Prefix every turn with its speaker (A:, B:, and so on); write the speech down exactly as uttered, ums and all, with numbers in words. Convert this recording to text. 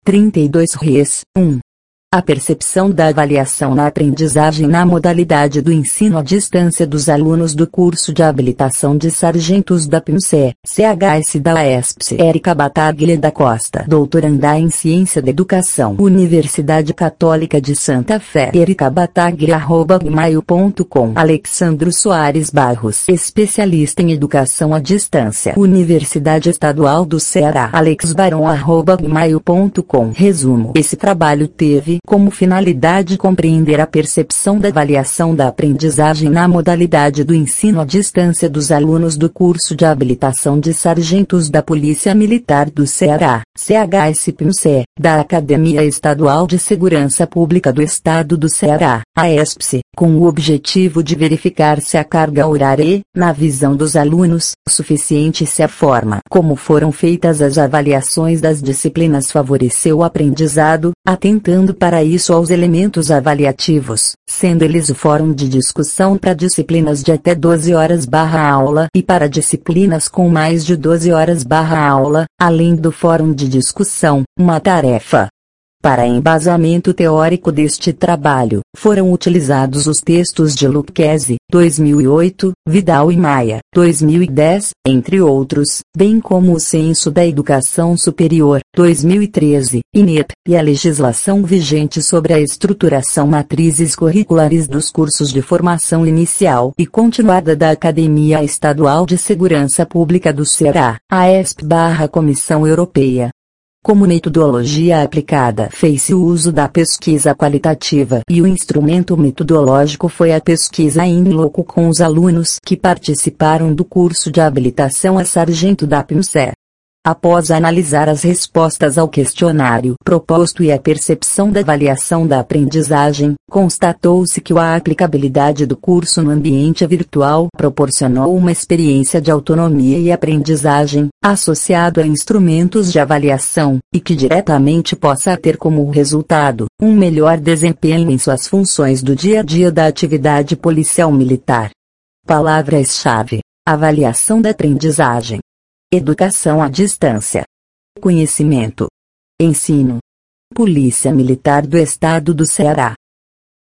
A: trinta e dois Res. um. A percepção da avaliação na aprendizagem na modalidade do ensino à distância dos alunos do curso de habilitação de sargentos da P M C E, C H S da U E S P. Érica Battaglia da Costa, doutoranda em Ciência da Educação, Universidade Católica de Santa Fé. Érica Battaglia arroba gmail ponto com. Alexandro Soares Barros, especialista em educação à distância, Universidade Estadual do Ceará. Alex Baron arroba gmail ponto com. Resumo: esse trabalho teve como finalidade compreender a percepção da avaliação da aprendizagem na modalidade do ensino à distância dos alunos do curso de habilitação de sargentos da Polícia Militar do Ceará, C H S P M C E, da Academia Estadual de Segurança Pública do Estado do Ceará, A E S P C, com o objetivo de verificar se a carga horária é, na visão dos alunos, suficiente e se a forma como foram feitas as avaliações das disciplinas favoreceu o aprendizado, atentando para isso aos elementos avaliativos, sendo eles o fórum de discussão para disciplinas de até doze horas barra aula e para disciplinas com mais de doze horas barra aula, além do fórum de discussão, uma tarefa. Para embasamento teórico deste trabalho, foram utilizados os textos de Lucchesi, dois mil e oito, Vidal e Maia, dois mil e dez, entre outros, bem como o Censo da Educação Superior, dois mil e treze, I N E P, e a legislação vigente sobre a estruturação matrizes curriculares dos cursos de formação inicial e continuada da Academia Estadual de Segurança Pública do Ceará, A E S P barra Comissão Europeia. Como metodologia aplicada, fez-se o uso da pesquisa qualitativa e o instrumento metodológico foi a pesquisa in loco com os alunos que participaram do curso de habilitação a sargento da P M C E. Após analisar as respostas ao questionário proposto e a percepção da avaliação da aprendizagem, constatou-se que a aplicabilidade do curso no ambiente virtual proporcionou uma experiência de autonomia e aprendizagem, associado a instrumentos de avaliação, e que diretamente possa ter como resultado, um melhor desempenho em suas funções do dia a dia da atividade policial militar. Palavras-chave: avaliação da aprendizagem, educação à distância, conhecimento, ensino, Polícia Militar do Estado do Ceará.